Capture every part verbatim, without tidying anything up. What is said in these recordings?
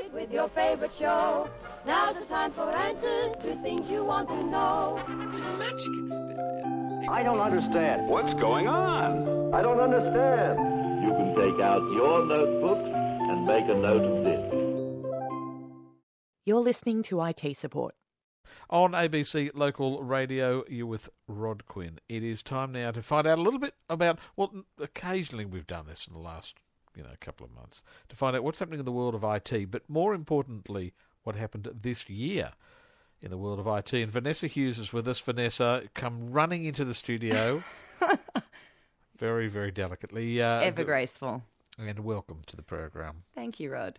it with your favorite show. Now's the time for answers to things you want to know. It's a magic experience. I don't understand. What's going on? I don't understand. You can take out your notebook and make a note of this. You're listening to I T Support. On A B C Local Radio, you're with Rod Quinn. It is time now to find out a little bit about, well, occasionally we've done this in the last, you know, couple of months, to find out what's happening in the world of I T, but more importantly, what happened this year in the world of I T. And Vanessa Hughes is with us. Vanessa, come running into the studio. very, very delicately. Uh, Ever graceful. And welcome to the program. Thank you, Rod.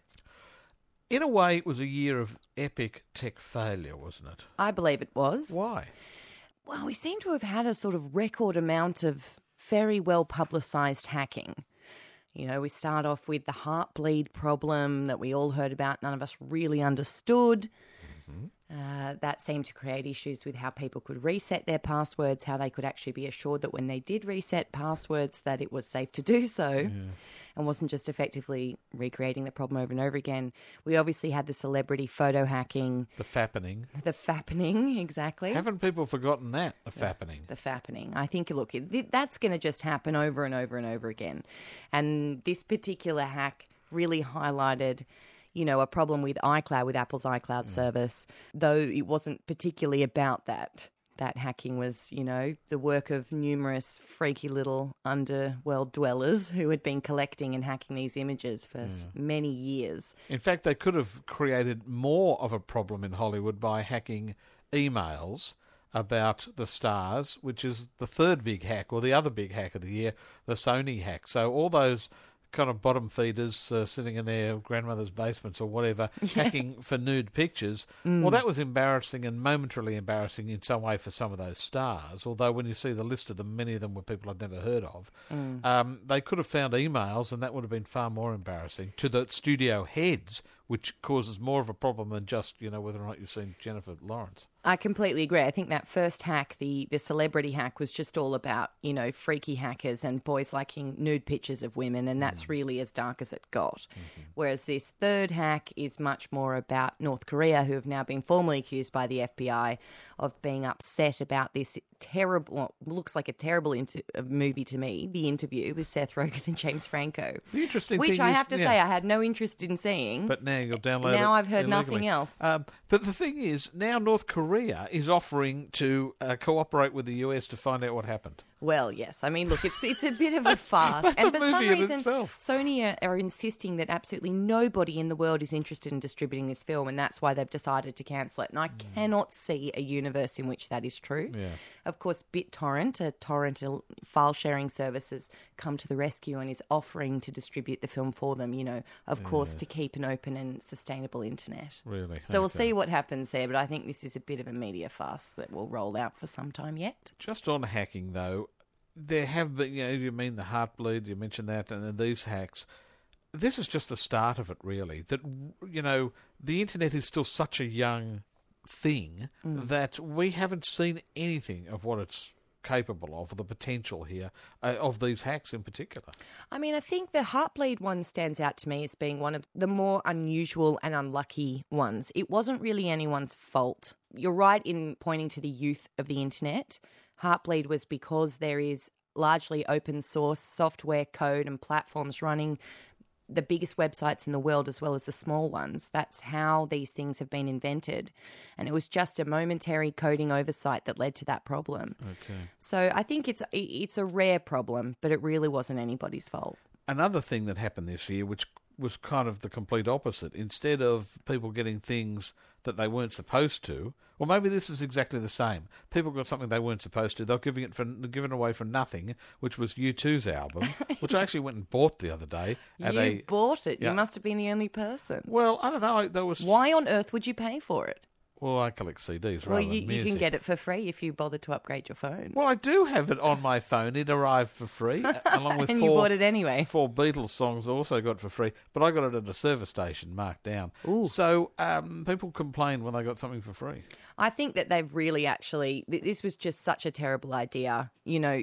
In a way, it was a year of epic tech failure, wasn't it? I believe it was. Why? Well, we seem to have had a sort of record amount of very well publicised hacking. You know, we start off with the Heartbleed problem that we all heard about, none of us really understood. Mm-hmm. Uh, that seemed to create issues with how people could reset their passwords, how they could actually be assured that when they did reset passwords that it was safe to do so, yeah, and wasn't just effectively recreating the problem over and over again. We obviously had the celebrity photo hacking. The fappening. The fappening, exactly. Haven't people forgotten that, the fappening? The, the fappening. I think, look, it, that's going to just happen over and over and over again. And this particular hack really highlighted, you know, a problem with iCloud, with Apple's iCloud mm. service, though it wasn't particularly about that. That hacking was, you know, the work of numerous freaky little underworld dwellers who had been collecting and hacking these images for mm. many years. In fact, they could have created more of a problem in Hollywood by hacking emails about the stars, which is the third big hack, or the other big hack of the year, the Sony hack. So all those kind of bottom feeders uh, sitting in their grandmother's basements or whatever, yeah, hacking for nude pictures. Mm. Well, that was embarrassing and momentarily embarrassing in some way for some of those stars, although when you see the list of them, many of them were people I'd never heard of. Mm. Um, they could have found emails and that would have been far more embarrassing to the studio heads, which causes more of a problem than just, you know, whether or not you've seen Jennifer Lawrence. I completely agree. I think that first hack, the, the celebrity hack, was just all about, you know, freaky hackers and boys liking nude pictures of women, and that's mm. really as dark as it got. Mm-hmm. Whereas this third hack is much more about North Korea, who have now been formally accused by the F B I of being upset about this terrible, well, looks like a terrible inter- movie to me, The Interview with Seth Rogen and James Franco. The interesting which thing I is, have to yeah. say I had no interest in seeing. But now you'll download now it I've heard illegally. Nothing else. Um, but the thing is, now North Korea is offering to uh, cooperate with the U S to find out what happened. Well, yes. I mean, look, it's it's a bit of a farce. That's and a for movie some in reason, itself. Sony are, are insisting that absolutely nobody in the world is interested in distributing this film, and that's why they've decided to cancel it. And I mm. cannot see a universe in which that is true. Yeah. Of course, BitTorrent, a torrent file-sharing service, has come to the rescue and is offering to distribute the film for them, you know, of yeah. course, to keep an open and sustainable internet. Really? So okay. we'll see what happens there, but I think this is a bit of a media farce that will roll out for some time yet. Just on hacking, though, there have been, you know, you mean the Heartbleed, you mentioned that, and then these hacks. This is just the start of it, really. That, you know, the internet is still such a young thing mm. that we haven't seen anything of what it's capable of, or the potential here, uh, of these hacks in particular. I mean, I think the Heartbleed one stands out to me as being one of the more unusual and unlucky ones. It wasn't really anyone's fault. You're right in pointing to the youth of the internet. Heartbleed was because there is largely open source software code and platforms running the biggest websites in the world as well as the small ones. That's how these things have been invented. And it was just a momentary coding oversight that led to that problem. Okay. So I think it's it's a rare problem, but it really wasn't anybody's fault. Another thing that happened this year, which was kind of the complete opposite. Instead of people getting things that they weren't supposed to, or maybe this is exactly the same. People got something they weren't supposed to. They were giving it for giving away for nothing, which was U two's album, which I actually went and bought the other day. At you a, bought it. Yeah. You must have been the only person. Well, I don't know. There was. Why on earth would you pay for it? Well, I collect C Ds rather well, you, than music. you can get it for free if you bother to upgrade your phone. Well, I do have it on my phone. It arrived for free, along with and four. you bought it anyway. Four Beatles songs I also got for free, but I got it at a service station marked down. Ooh. So um, people complain when they got something for free. I think that they've really actually. This was just such a terrible idea. You know,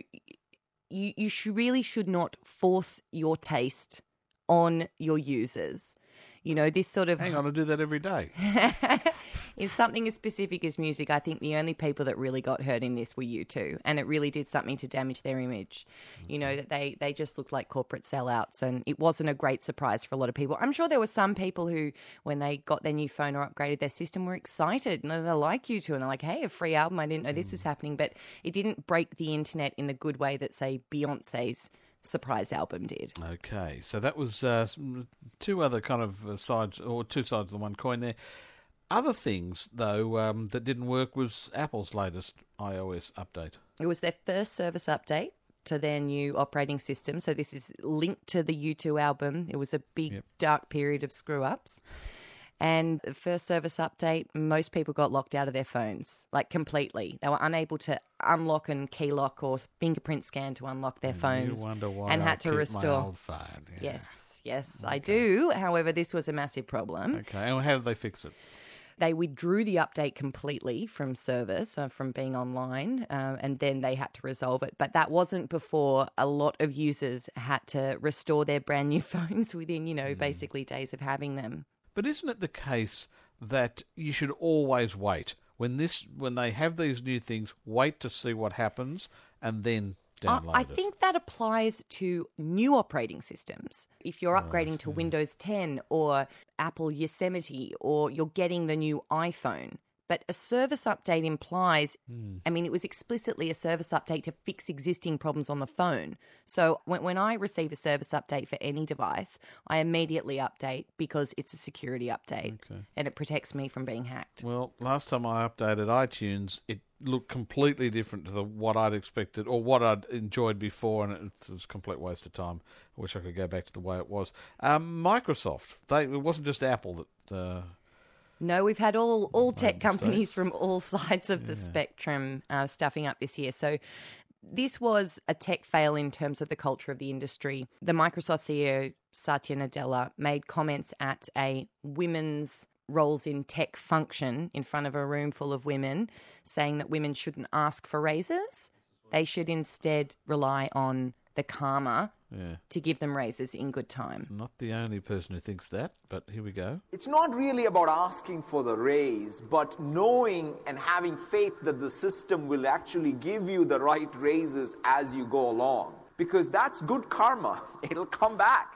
you you should, really should not force your taste on your users. You know, this sort of... Hang on, I do that every day. In something as specific as music, I think the only people that really got hurt in this were U two, and it really did something to damage their image. You know, that they, they just looked like corporate sellouts, and it wasn't a great surprise for a lot of people. I'm sure there were some people who, when they got their new phone or upgraded their system, were excited, and they like U two, and they're like, hey, a free album, I didn't know this was happening, but it didn't break the internet in the good way that, say, Beyonce's surprise album did. Okay, so that was uh, two other kind of uh, sides, or two sides of the one coin there. Other things, though, um, that didn't work was Apple's latest iOS update. It was their first service update to their new operating system. So this is linked to the U two album. It was a big, yep. dark period of screw-ups. And the first service update, most people got locked out of their phones, like completely. They were unable to unlock and key lock or fingerprint scan to unlock their and phones. You wonder why and I had to keep restore. My old phone. Yeah. Yes, yes, okay. I do. However, this was a massive problem. Okay, and how did they fix it? They withdrew the update completely from service, uh, from being online, uh, and then they had to resolve it. But that wasn't before a lot of users had to restore their brand new phones within, you know, mm. basically days of having them. But isn't it the case that you should always wait? When this, when they have these new things, wait to see what happens and then download I, I it. I think that applies to new operating systems. If you're upgrading oh, to yeah. Windows ten or Apple Yosemite, or you're getting the new iPhone. But a service update implies, mm. I mean, it was explicitly a service update to fix existing problems on the phone. So when, when I receive a service update for any device, I immediately update because it's a security update okay. and it protects me from being hacked. Well, last time I updated iTunes, it looked completely different to the, what I'd expected or what I'd enjoyed before, and it, it was a complete waste of time. I wish I could go back to the way it was. Um, Microsoft, they, it wasn't just Apple that... Uh, No, we've had all, all tech mistakes. companies from all sides of yeah. the spectrum uh, stuffing up this year. So this was a tech fail in terms of the culture of the industry. The Microsoft C E O, Satya Nadella, made comments at a women's roles in tech function in front of a room full of women, saying that women shouldn't ask for raises. They should instead rely on the karma yeah. to give them raises in good time. Not the only person who thinks that, but here we go. It's not really about asking for the raise, but knowing and having faith that the system will actually give you the right raises as you go along. Because that's good karma. It'll come back.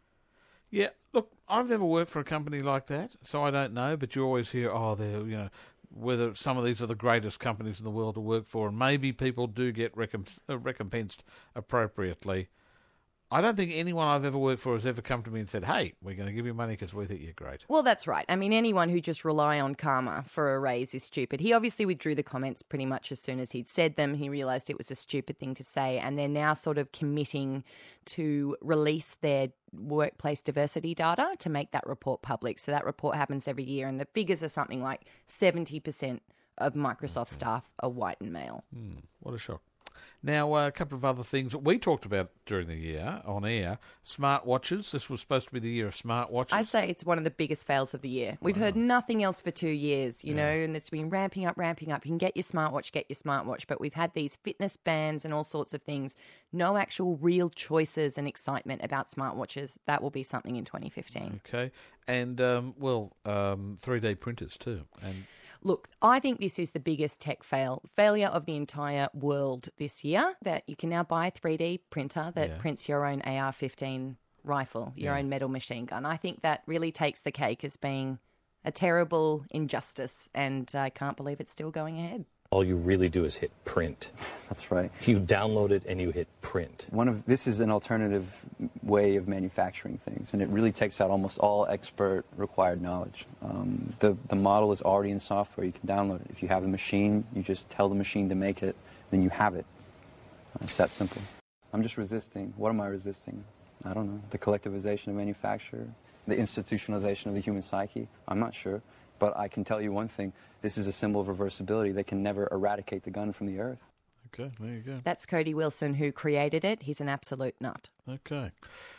Yeah, look, I've never worked for a company like that, so I don't know, but you always hear, oh, they're, you know, whether some of these are the greatest companies in the world to work for, and maybe people do get recomp- recompensed appropriately. I don't think anyone I've ever worked for has ever come to me and said, hey, we're going to give you money because we think you're great. Well, that's right. I mean, anyone who just rely on karma for a raise is stupid. He obviously withdrew the comments pretty much as soon as he'd said them. He realised it was a stupid thing to say, and they're now sort of committing to release their workplace diversity data to make that report public. So that report happens every year, and the figures are something like seventy percent of Microsoft okay. staff are white and male. Hmm, what a shock. Now, uh, a couple of other things that we talked about during the year on air. Smartwatches. This was supposed to be the year of smartwatches. I say it's one of the biggest fails of the year. We've wow. heard nothing else for two years, you yeah. know, and it's been ramping up, ramping up. You can get your smartwatch, get your smartwatch, but we've had these fitness bands and all sorts of things. No actual real choices and excitement about smartwatches. That will be something in twenty fifteen. Okay. And, um, well, um, three D printers too. And Look, I think this is the biggest tech fail, failure of the entire world this year, that you can now buy a three D printer that yeah. prints your own A R fifteen rifle, your yeah. own metal machine gun. I think that really takes the cake as being a terrible injustice, and I can't believe it's still going ahead. All you really do is hit print. That's right. You download it and you hit print. One of this is an alternative way of manufacturing things, and it really takes out almost all expert required knowledge. Um, the, the model is already in software. You can download it. If you have a machine, you just tell the machine to make it, then you have it. It's that simple. I'm just resisting. What am I resisting? I don't know. The collectivization of manufacture, the institutionalization of the human psyche. I'm not sure. But I can tell you one thing. This is a symbol of reversibility. They can never eradicate the gun from the earth. Okay, there you go. That's Cody Wilson, who created it. He's an absolute nut. Okay.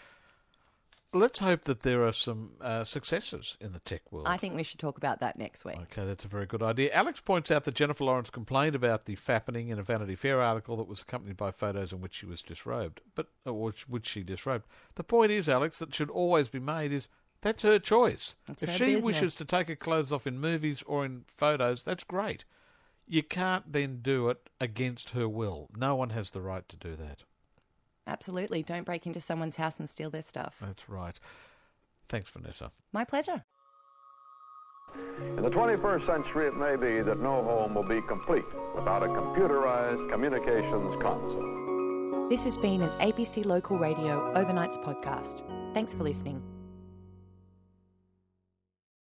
Let's hope that there are some uh, successes in the tech world. I think we should talk about that next week. Okay, that's a very good idea. Alex points out that Jennifer Lawrence complained about the fappening in a Vanity Fair article that was accompanied by photos in which she was disrobed, but or which, which she disrobed. The point is, Alex, that should always be made is That's her choice. It's if her she business. wishes to take her clothes off in movies or in photos, that's great. You can't then do it against her will. No one has the right to do that. Absolutely. Don't break into someone's house and steal their stuff. That's right. Thanks, Vanessa. My pleasure. In the twenty-first century, it may be that no home will be complete without a computerized communications console. This has been an A B C Local Radio Overnights podcast. Thanks for listening.